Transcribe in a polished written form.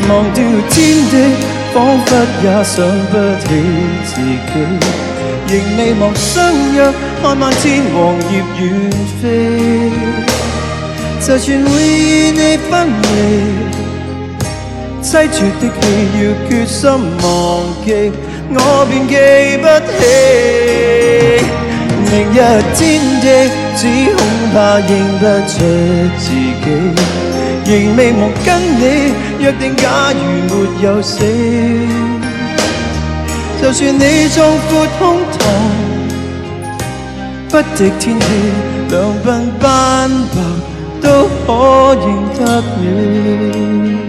忘掉天地，仿佛也想不起自己，仍未忘相約，看漫天黃葉遠飛。就算會與你分離，凄絕的戲要決心忘記，我便記不起。明日天地，只恐怕認不出自己，仍未忘跟你約定，假如沒有死，就算你壯闊胸膛，不敵天氣，兩鬢斑白都可認得你。